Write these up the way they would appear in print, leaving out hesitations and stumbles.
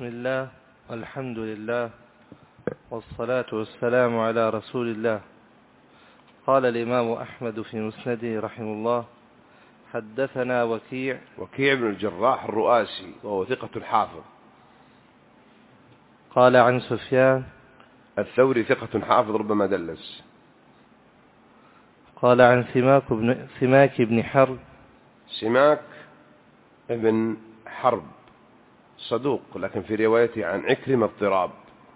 بسم الله والحمد لله والصلاة والسلام على رسول الله. قال الإمام أحمد في مسنده رحمه الله: حدثنا وكيع بن الجراح الرؤاسي وهو ثقة حافظ. قال عن سفيان الثوري ثقة حافظ ربما دلس. قال عن سماك بن حرب. سماك ابن حرب صدوق، لكن في روايته عن عكرمة اضطراب.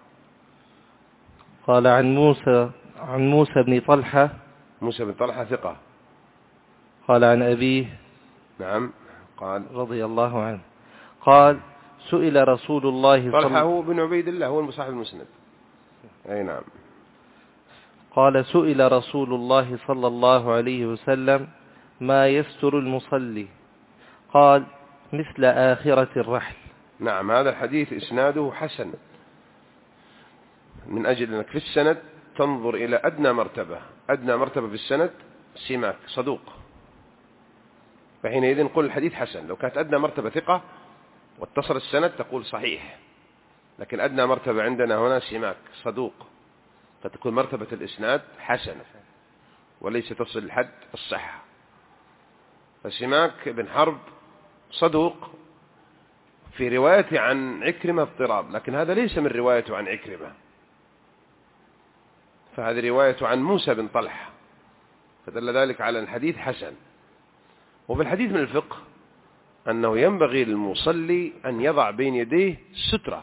قال عن موسى بن طلحة. موسى بن طلحة ثقة. قال عن أبيه نعم قال رضي الله عنه قال: سئل رسول الله طلحة هو بن عبيد الله، هو صاحب المسند. أي نعم. قال: سئل رسول الله صلى الله عليه وسلم: ما يستر المصلي؟ قال: مثل آخرة الرحل. نعم، هذا الحديث إسناده حسن، من أجل أنك في السند تنظر إلى أدنى مرتبة في السند سماك صدوق، فحينئذ قل الحديث حسن. لو كانت أدنى مرتبة ثقة واتصل السند تقول صحيح، لكن أدنى مرتبة عندنا هنا سماك صدوق، فتكون مرتبة الإسناد حسنة وليس تصل لحد الصحة. فسماك بن حرب صدوق في روايته عن عكرمة اضطراب، لكن هذا ليس من روايته عن عكرمة، فهذه روايته عن موسى بن طلحة، فدل ذلك على الحديث حسن. وفي الحديث من الفقه أنه ينبغي للمصلي أن يضع بين يديه سترة،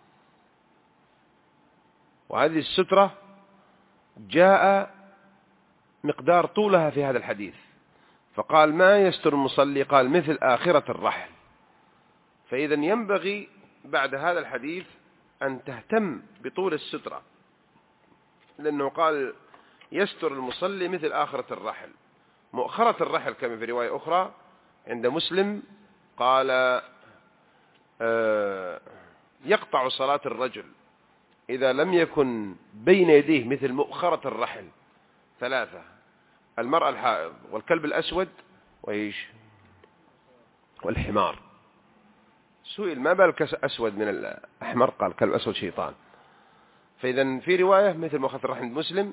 وهذه السترة جاء مقدار طولها في هذا الحديث، فقال: ما يستر المصلي؟ قال: مثل آخرة الرحل. فإذا ينبغي بعد هذا الحديث أن تهتم بطول السترة، لأنه قال: يستر المصلي مثل آخرة الرحل. مؤخرة الرحل كما في رواية أخرى عند مسلم قال: يقطع صلاة الرجل إذا لم يكن بين يديه مثل مؤخرة الرحل ثلاثة: المرأة الحائض، والكلب الأسود، وإيش، والحمار. سئل: ما بالك أسود من الأحمر؟ قال: كلب أسود شيطان. فإذا في رواية مثل مؤخرة الرحل عند مسلم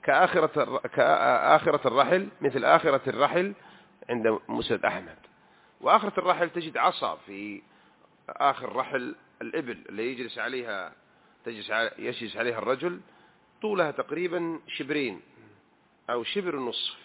كآخرة الرحل، مثل آخرة الرحل عند مسند أحمد. وآخرة الرحل تجد عصا في آخر رحل الإبل اللي يجلس عليها الرجل، طولها تقريبا شبرين أو شبر ونصف.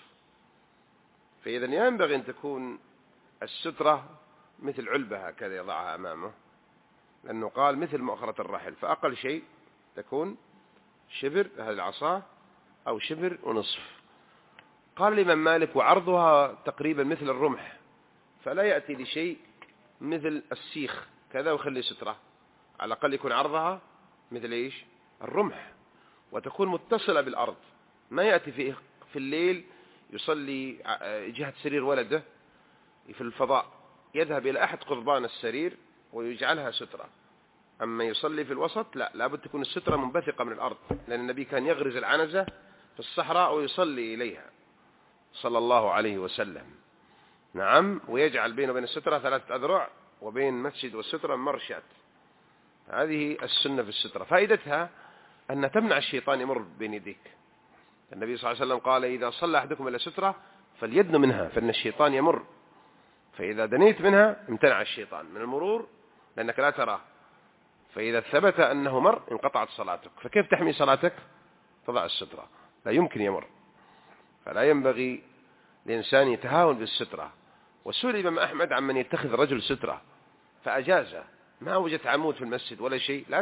فإذا ينبغي أن تكون السترة مثل علبة هكذا يضعها أمامه، لأنه قال مثل مؤخرة الرحل، فأقل شيء تكون شبر هذه العصا أو شبر ونصف. قال الإمام مالك: وعرضها تقريبا مثل الرمح، فلا يأتي لشيء مثل السيخ كذا ويخلي سترة، على الأقل يكون عرضها مثل إيش، الرمح، وتكون متصلة بالأرض. ما يأتي في الليل يصلي جهة سرير ولده في الفضاء، يذهب إلى أحد قضبان السرير ويجعلها سترة. أما يصلي في الوسط لا، لابد تكون السترة منبثقة من الأرض، لأن النبي كان يغرز العنزة في الصحراء ويصلي إليها صلى الله عليه وسلم. نعم، ويجعل بينه وبين السترة 3 أذرع، وبين المسجد والسترة مرشات. هذه السنة في السترة. فائدتها أن تمنع الشيطان يمر بين يديك. النبي صلى الله عليه وسلم قال: إذا صلى أحدكم إلى سترة فليدن منها، فإن الشيطان يمر، فإذا دنيت منها امتنع الشيطان من المرور لأنك لا تراه، فإذا ثبت أنه مر انقطعت صلاتك. فكيف تحمي صلاتك؟ تضع السترة، لا يمكن يمر. فلا ينبغي لإنسان يتهاون بالسترة. وسئل الإمام أحمد عن من يتخذ رجل سترة فأجازه. ما وجدت عمود في المسجد ولا شيء، لا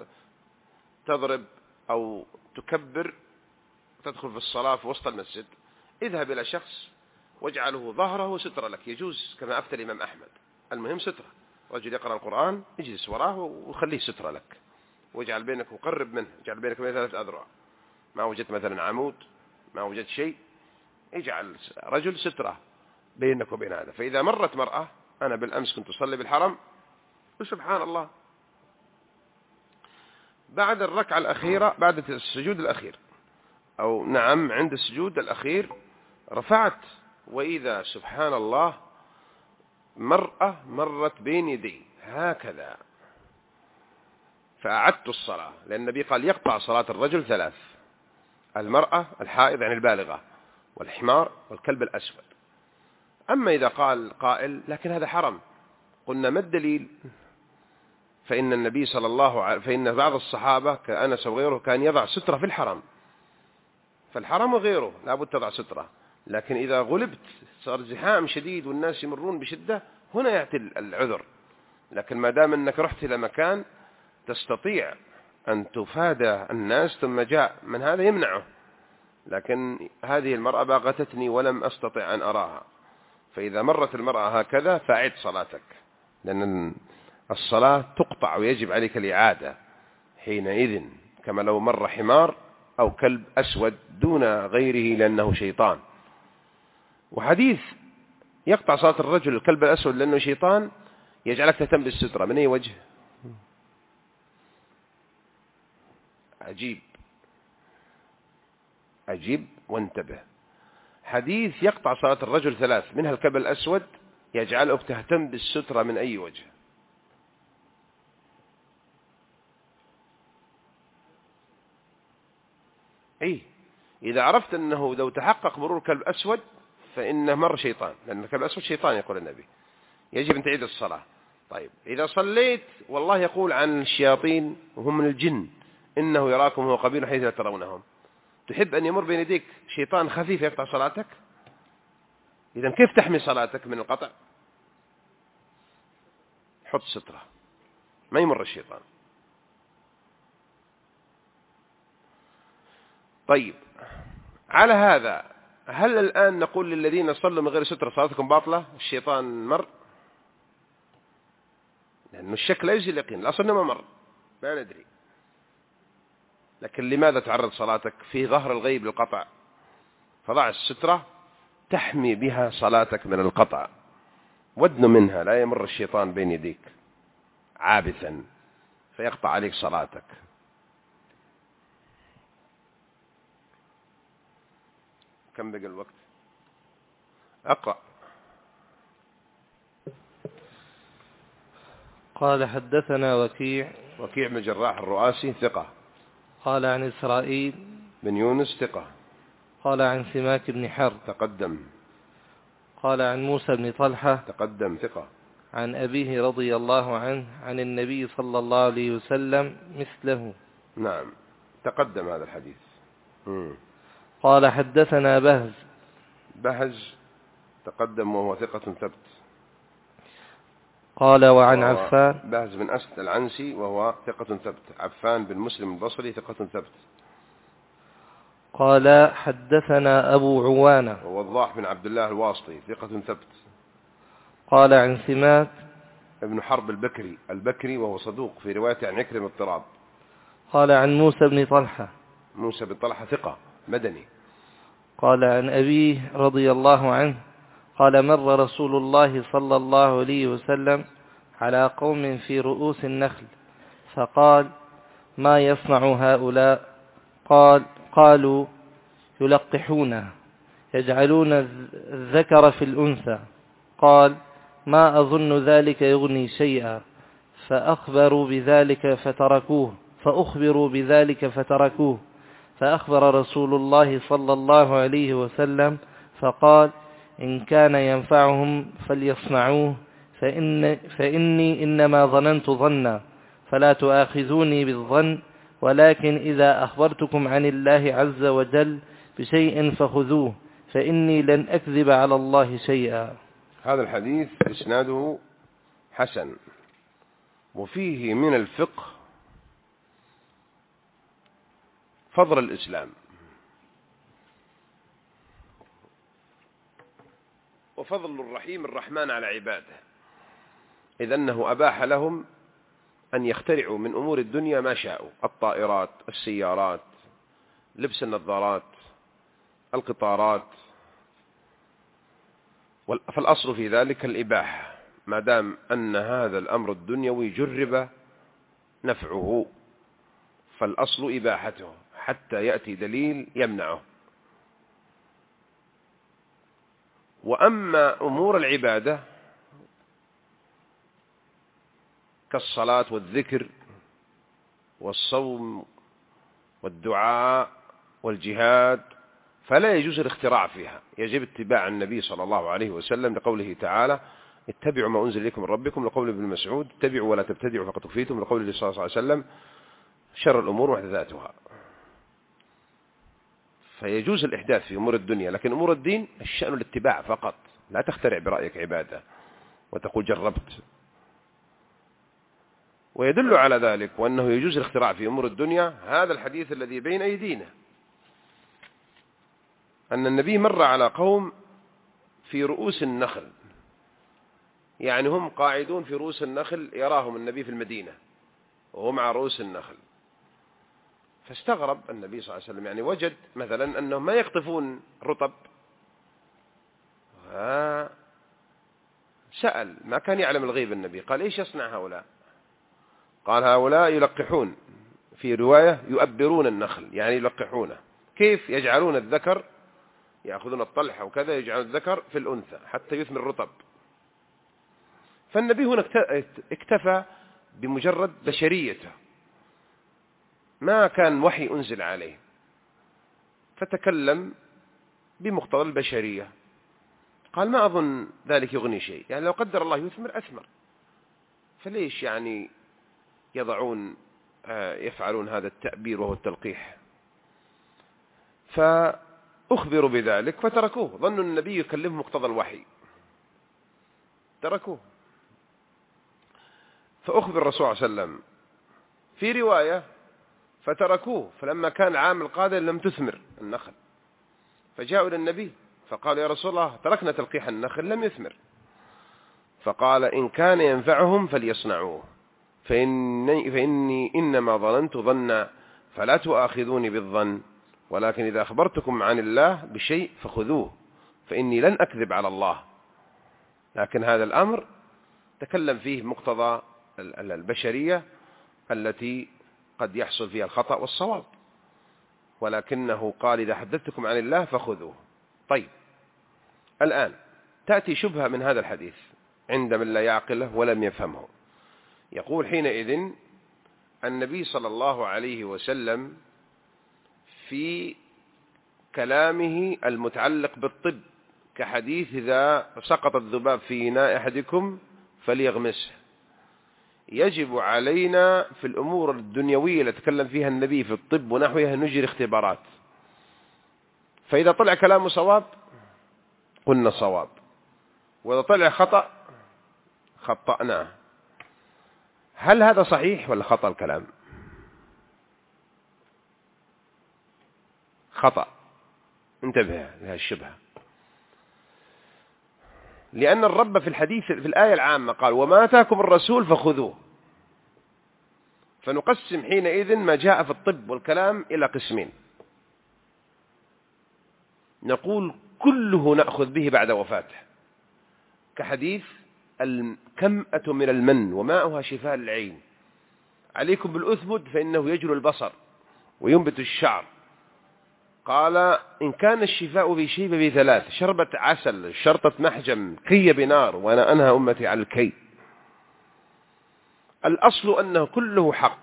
تضرب أو تكبر تدخل في الصلاة في وسط المسجد، اذهب إلى شخص واجعله ظهره سترة لك، يجوز كما أفتى الإمام أحمد. المهم سترة، رجل يقرأ القرآن اجلس وراه وخليه سترة لك، واجعل بينك وقرب منه، اجعل بينك وبين 3 أذرع. ما وجدت مثلا عمود، ما وجدت شيء، اجعل رجل سترة بينك وبين هذا. فإذا مرت مرأة، أنا بالأمس كنت أصلي بالحرم وسبحان الله بعد الركعة الأخيرة، بعد السجود الأخير، أو نعم عند السجود الأخير، رفعت وإذا سبحان الله مرأة مرت بين يدي هكذا، فأعدت الصلاة، لأن النبي قال يقطع صلاة الرجل 3: المرأة، الحائض يعني البالغة، والحمار، والكلب الأسود. أما إذا قال قائل لكن هذا حرم، قلنا ما الدليل؟ فإن النبي صلى الله عليه فإن بعض الصحابة كأنس وغيره كان يضع سترة في الحرم، فالحرم وغيره لابد تضع سترة، لكن إذا غلبت صار زحام شديد والناس يمرون بشدة هنا يأتي العذر. لكن ما دام أنك رحت إلى مكان تستطيع أن تفادى الناس ثم جاء من هذا يمنعه، لكن هذه المرأة باغتتني ولم أستطع أن أراها، فإذا مرت المرأة هكذا فأعد صلاتك، لأن الصلاة تقطع ويجب عليك الإعادة حينئذ، كما لو مر حمار أو كلب أسود دون غيره لأنه شيطان. وحديث يقطع صلاة الرجل الكلب الأسود لأنه شيطان يجعلك تهتم بالسترة من أي وجه؟ عجيب وانتبه. حديث يقطع صلاة الرجل 3 منها الكلب الأسود يجعلك تهتم بالسترة من أي وجه؟ إذا عرفت أنه لو تحقق مرور كلب أسود فإنه مر شيطان، لأن الكلب الأسود شيطان يقول النبي، يجب أن تعيد الصلاة. طيب إذا صليت والله يقول عن الشياطين وهم من الجن إنه يراكم هو قبيل حيث لا ترونهم، تحب أن يمر بين يديك شيطان خفيف يقطع صلاتك؟ إذن كيف تحمي صلاتك من القطع؟ حط سترة ما يمر الشيطان. طيب على هذا هل الآن نقول للذين صلوا من غير سترة صلاتكم باطلة الشيطان مر؟ لأنه الشك لا يزيل اليقين، الأصل أنه ما مر ما ندري، لكن لماذا تعرض صلاتك في ظهر الغيب للقطع؟ فضع السترة تحمي بها صلاتك من القطع، ودن منها لا يمر الشيطان بين يديك عابثا فيقطع عليك صلاتك. كم بقى الوقت؟ أقرأ. قال حدثنا وكيع بن جراح الرؤاسي ثقة. قال عن إسرائيل بن يونس ثقة. قال عن سماك بن حرب تقدم. قال عن موسى بن طلحة تقدم ثقة. عن أبيه رضي الله عنه عن النبي صلى الله عليه وسلم مثله. نعم تقدم هذا الحديث. قال حدثنا بهز تقدم وهو ثقة ثبت. قال وعن عفان بهز بن أسد العنسي وهو ثقة ثبت. عفان بن مسلم البصري ثقة ثبت. قال حدثنا أبو عوانة ووضاح بن عبد الله الواسطي ثقة ثبت. قال عن سماك ابن حرب البكري وهو صدوق في روايته عن عكرمة اضطراب. قال عن موسى بن طلحة ثقة مدني. قال عن أبيه رضي الله عنه قال مر رسول الله صلى الله عليه وسلم على قوم في رؤوس النخل فقال ما يصنع هؤلاء؟ قالوا يلقحونه يجعلون الذكر في الأنثى. قال ما أظن ذلك يغني شيئا فأخبروا بذلك فتركوه فأخبر رسول الله صلى الله عليه وسلم فقال إن كان ينفعهم فليصنعوه فإني إنما ظننت ظنا فلا تؤاخذوني بالظن ولكن إذا أخبرتكم عن الله عز وجل بشيء فخذوه فإني لن أكذب على الله شيئا. هذا الحديث إسناده حسن، وفيه من الفقه فضل الإسلام وفضل الرحمن على عباده، إذ أنه أباح لهم أن يخترعوا من أمور الدنيا ما شاءوا، الطائرات، السيارات، لبس النظارات، القطارات، فالأصل في ذلك الإباحة ما دام أن هذا الأمر الدنيوي جرب نفعه، فالأصل إباحته حتى يأتي دليل يمنعه. وأما أمور العبادة كالصلاة والذكر والصوم والدعاء والجهاد، فلا يجوز الاختراع فيها، يجب اتباع النبي صلى الله عليه وسلم لقوله تعالى اتبعوا ما أنزل إليكم من ربكم، لقول ابن مسعود اتبعوا ولا تبتدعوا فقد كفيتم، لقول النبي صلى الله عليه وسلم شر الأمور محدثاتها. فيجوز الإحداث في أمور الدنيا، لكن أمور الدين الشأن الاتباع فقط، لا تخترع برأيك عبادة وتقول جربت. ويدل على ذلك وأنه يجوز الاختراع في أمور الدنيا هذا الحديث الذي بين أيدينا، أن النبي مر على قوم في رؤوس النخل، يعني هم قاعدون في رؤوس النخل، يراهم النبي في المدينة وهم على رؤوس النخل، فاستغرب النبي صلى الله عليه وسلم، يعني وجد مثلا أنهم ما يقطفون رطب، سأل، ما كان يعلم الغيب النبي، قال إيش يصنع هؤلاء؟ قال هؤلاء يلقحون، في رواية يؤبرون النخل، يعني يلقحونه. كيف؟ يجعلون الذكر، يأخذون الطلح وكذا، يجعلون الذكر في الأنثى حتى يثمر الرطب. فالنبي هنا اكتفى بمجرد بشريته، ما كان وحي أنزل عليه، فتكلم بمقتضى البشرية. قال ما أظن ذلك يغني شيء، يعني لو قدر الله يثمر أثمر، فليش يعني يفعلون هذا التأبير وهو التلقيح؟ فأخبروا بذلك فتركوه، ظنوا النبي يكلمهم مقتضى الوحي، تركوه. فأخبر الرسول صلى الله عليه وسلم في رواية فتركوه، فلما كان العام القادم لم تثمر النخل، فجاءوا إلى النبي فقالوا يا رسول الله تركنا تلقيح النخل لم يثمر، فقال إن كان ينفعهم فليصنعوه، فإني إنما ظننت ظنا فلا تؤاخذوني بالظن، ولكن إذا أخبرتكم عن الله بشيء فخذوه، فإني لن أكذب على الله. لكن هذا الأمر تكلم فيه مقتضى البشرية التي قد يحصل فيها الخطأ والصواب، ولكنه قال إذا حدثتكم عن الله فخذوه. طيب، الآن تأتي شبهة من هذا الحديث عند من لا يعقله ولم يفهمه. يقول حينئذ النبي صلى الله عليه وسلم في كلامه المتعلق بالطب كحديث إذا سقط الذباب في إناء أحدكم فليغمسه، يجب علينا في الأمور الدنيوية اللي تكلم فيها النبي في الطب ونحوها نجري اختبارات، فإذا طلع كلامه صواب قلنا صواب، وإذا طلع خطأ خطأناه. هل هذا صحيح ولا خطأ الكلام؟ خطأ، انتبه لها الشبهة، لأن الرب في الحديث في الآية العامة قال وما آتاكم الرسول فخذوه، فنقسم حينئذ ما جاء في الطب والكلام إلى قسمين، نقول كله نأخذ به بعد وفاته، كحديث الكمأة من المن وماؤها شفاء للعين، عليكم بالأثمد فإنه يجل البصر وينبت الشعر، قال إن كان الشفاء بشيء بثلاث: شربة عسل، شرطة محجم، كي بنار، وأنا أنهى أمتي على الكي. الأصل أنه كله حق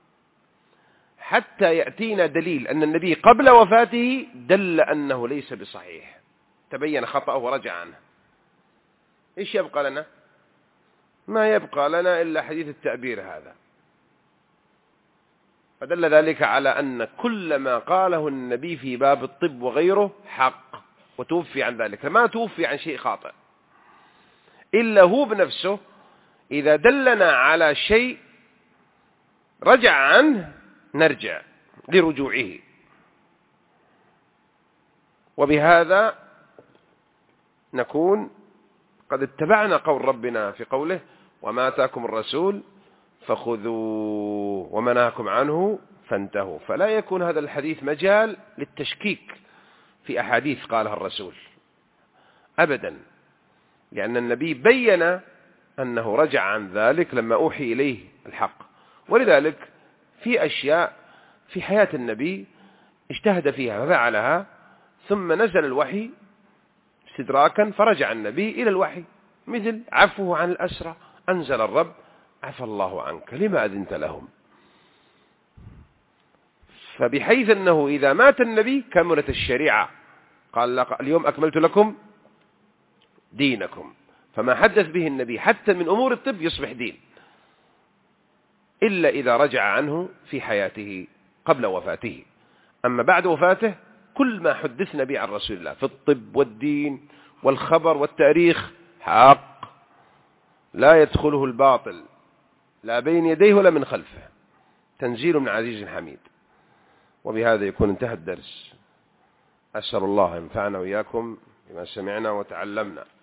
حتى يأتينا دليل أن النبي قبل وفاته دل أنه ليس بصحيح، تبين خطأه ورجع عنه. إيش يبقى لنا؟ ما يبقى لنا إلا حديث التأبير هذا، فدل ذلك على أن كل ما قاله النبي في باب الطب وغيره حق، وتوفي عن ذلك، ما توفي عن شيء خاطئ إلا هو بنفسه إذا دلنا على شيء رجع عنه نرجع لرجوعه. وبهذا نكون قد اتبعنا قول ربنا في قوله وما آتاكم الرسول فخذوه وما نهاكم عنه فانتهوا، فلا يكون هذا الحديث مجال للتشكيك في أحاديث قالها الرسول أبدا، لأن النبي بين أنه رجع عن ذلك لما أوحي إليه الحق. ولذلك في أشياء في حياة النبي اجتهد فيها ففعلها، ثم نزل الوحي استدراكا فرجع النبي إلى الوحي، مثل عفوه عن الأسرى، أنزل الرب عفى الله عنك لما أذنت لهم. فبحيث أنه إذا مات النبي كملت الشريعة، قال اليوم أكملت لكم دينكم. فما حدث به النبي حتى من أمور الطب يصبح دين، إلا إذا رجع عنه في حياته قبل وفاته. أما بعد وفاته كل ما حدثنا به عن رسول الله في الطب والدين والخبر والتاريخ حق، لا يدخله الباطل لا بين يديه ولا من خلفه، تنزيل من عزيز حميد. وبهذا يكون انتهى الدرس. أسأل الله ينفعنا وإياكم بما سمعنا وتعلمنا.